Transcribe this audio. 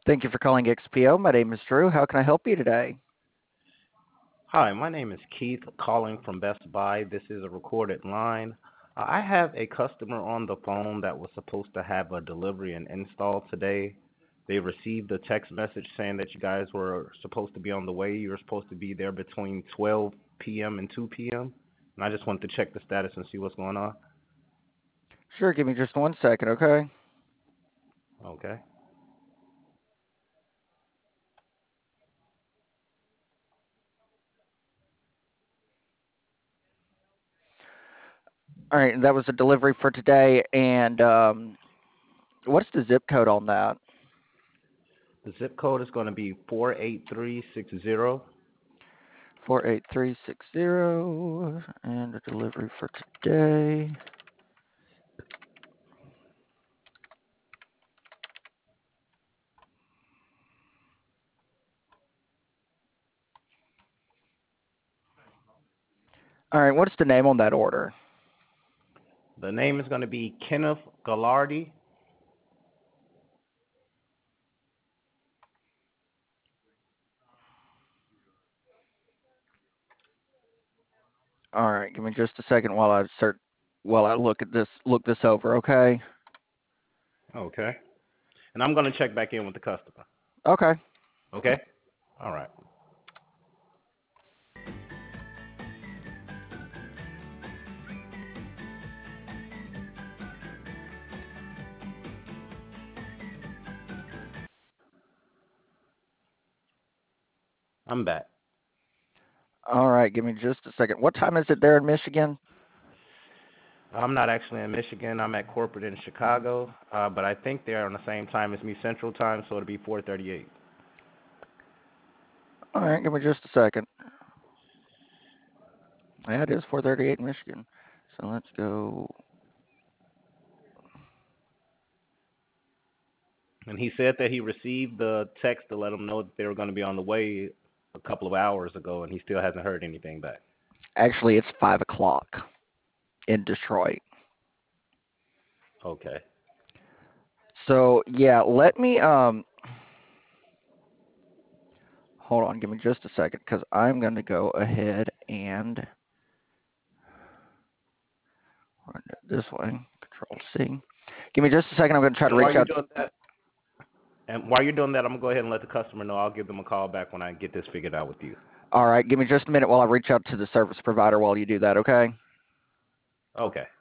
Thank you for calling XPO. My name is Drew. How can I help you today? Hi, my name is Keith calling from Best Buy. This is a recorded line. I have a customer on the phone that was supposed to have a delivery and install today. They received a text message saying that you guys were supposed to be on the way. You were supposed to be there between 12 p.m. and 2 p.m. And I just wanted to check the status and see what's going on. Sure, give me just 1 second, okay? Okay. All right, that was a delivery for today. And what's the zip code on that? The zip code is going to be 48360. 48360. And a delivery for today. All right, what's the name on that order? The name is going to be Kenneth Gallardi. All right, give me just a second while I look this over, okay? Okay. And I'm going to check back in with the customer. Okay. Okay? All right. I'm back. All right, give me just a second. What time is it there in Michigan? I'm not actually in Michigan. I'm at corporate in Chicago, but I think they're on the same time as me Central Time, so it'll be 4:38. All right, give me just a second. Yeah, it is 4:38 in Michigan. So let's go. And he said that he received the text to let him know that they were going to be on the way a couple of hours ago, and he still hasn't heard anything back. Actually, it's 5 o'clock in Detroit. Okay. So yeah, let me hold on, give me just a second because I'm going to go ahead and run it this way. Control C. Give me just a second. I'm going to try to And while reach you're out. doing that, I'm gonna go ahead and let the customer know. I'll give them a call back when I get this figured out with you. All right, give me just a minute while I reach out to the service provider while you do that. Okay. Okay.